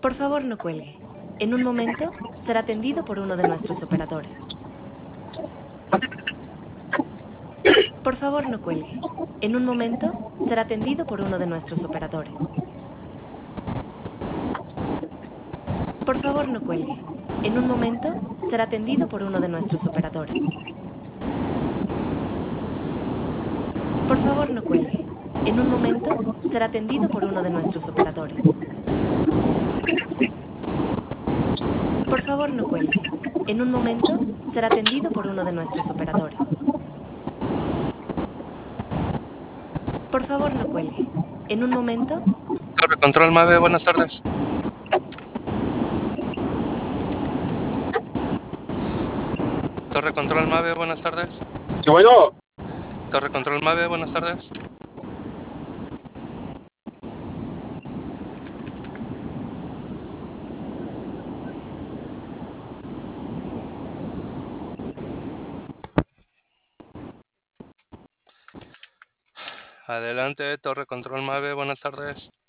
Por favor, no cuelgue. En un momento será atendido por uno de nuestros operadores. Por favor, no cuelgue. En un momento será atendido por uno de nuestros operadores. Por favor, no cuelgue. En un momento será atendido por uno de nuestros operadores. Por favor, no cuelgue. En un momento será atendido por uno de nuestros operadores. Por favor, no cuelgue. En un momento será atendido por uno de nuestros operadores. Por favor, no cuelgue. En un momento... Torre Control Mave, buenas tardes. Torre Control Mave, buenas tardes. Sí, bueno. Torre Control Mave, buenas tardes. Adelante, Torre Control Mave, buenas tardes.